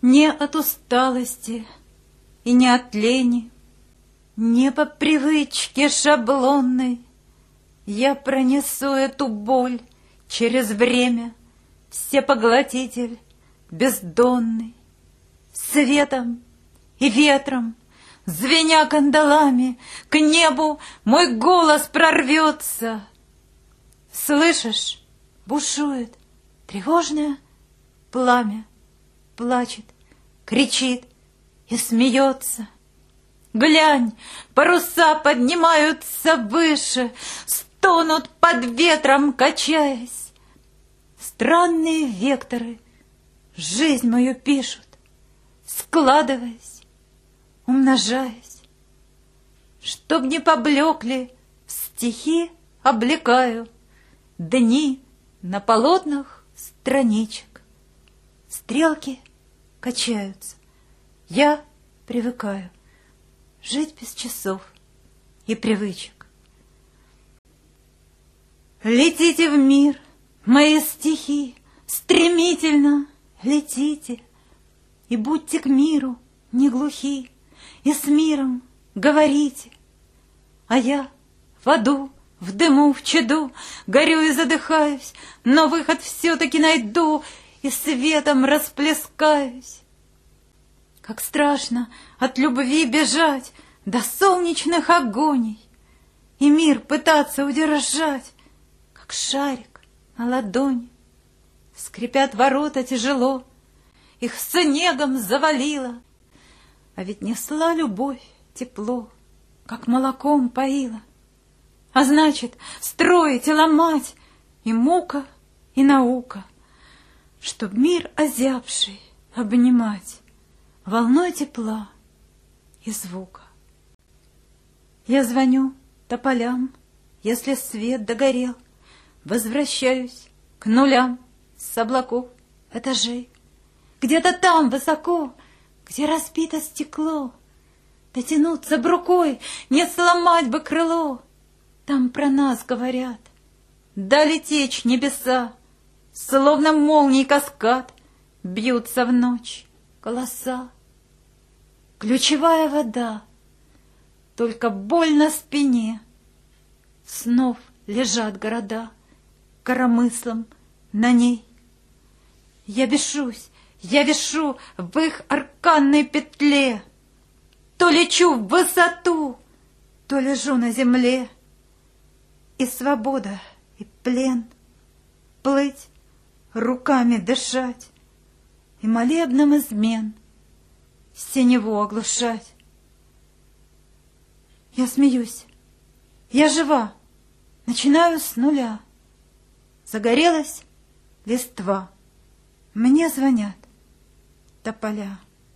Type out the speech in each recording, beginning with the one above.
Не от усталости и не от лени, не по привычке шаблонной я пронесу эту боль через время, всепоглотитель бездонный. Светом и ветром, звеня кандалами, к небу мой голос прорвется. Слышишь, бушует тревожное пламя, плачет, кричит и смеется. Глянь, паруса поднимаются выше, стонут под ветром, качаясь. Странные векторы жизнь мою пишут, складываясь, умножаясь. Чтоб не поблекли, в стихи облекаю дни на полотнах страничек. Стрелки качаются, я привыкаю жить без часов и привычек. Летите в мир, мои стихи, стремительно летите, и будьте к миру не глухи, и с миром говорите. А я в аду, в дыму, в чаду горю и задыхаюсь, но выход все-таки найду и светом расплескаюсь. Как страшно от любви бежать до солнечных огоней и мир пытаться удержать, как шарик на ладони. Скрипят ворота тяжело, их снегом завалило, а ведь несла любовь тепло, как молоком поила. А значит, строить и ломать и мука, и наука, чтоб мир озябший обнимать волной тепла и звука. Я звоню тополям, если свет догорел, возвращаюсь к нулям с облаков этажей. Где-то там высоко, где разбито стекло, дотянуться б рукой, не сломать бы крыло. Там про нас говорят, дали течь небеса, словно молний каскад, бьются в ночь голоса. Ключевая вода, только боль на спине. Снов лежат города коромыслом на ней. Я бешусь, я вишу в их арканной петле. То лечу в высоту, то лежу на земле. И свобода, и плен, плыть, руками дышать, и молебном измен синеву оглушать. Я смеюсь, я жива, начинаю с нуля. Загорелась листва, мне звонят тополя.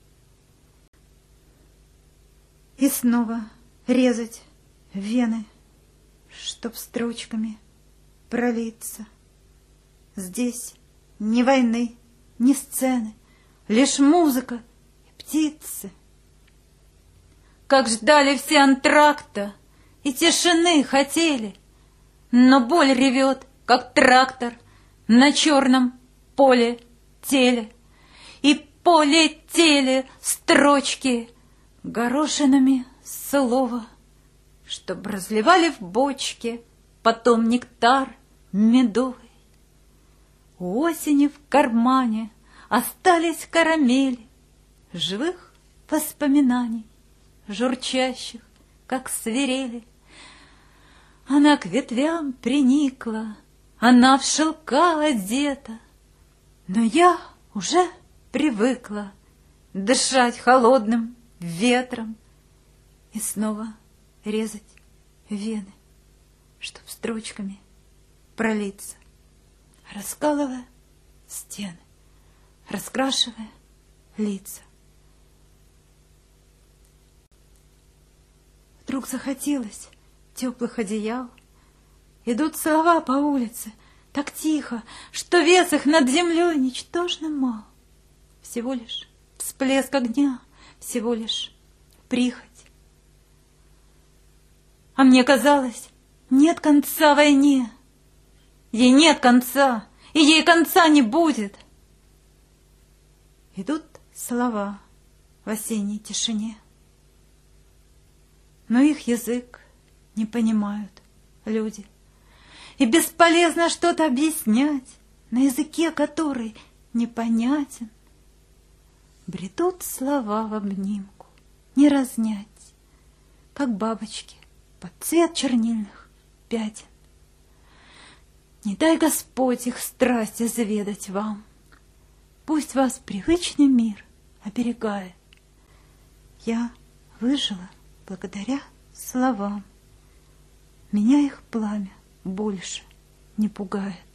И снова резать вены, чтоб строчками пролиться. Здесь ни войны, ни сцены, лишь музыка и птицы. Как ждали все антракта и тишины хотели, но боль ревет, как трактор на черном поле теле. И полетели строчки горошинами слова, чтоб разливали в бочке потом нектар медовый. У осени в кармане остались карамели живых воспоминаний, журчащих, как свирели. Она к ветвям приникла, она в шелка одета, но я уже привыкла дышать холодным ветром и снова резать вены, чтоб строчками пролиться, раскалывая стены, раскрашивая лица. Вдруг захотелось теплых одеял. Идут слова по улице так тихо, что вес их над землей ничтожно мал. Всего лишь всплеск огня, всего лишь прихоть. А мне казалось, нет конца войне. Ей нет конца, и ей конца не будет. Идут слова в осенней тишине. Но их язык не понимают люди. И бесполезно что-то объяснять на языке, который непонятен. Бредут слова в обнимку, не разнять, как бабочки под цвет чернильных пятен. Не дай Господь их страсти заведать вам. Пусть вас привычный мир оберегает. Я выжила благодаря словам. Меня их пламя больше не пугает.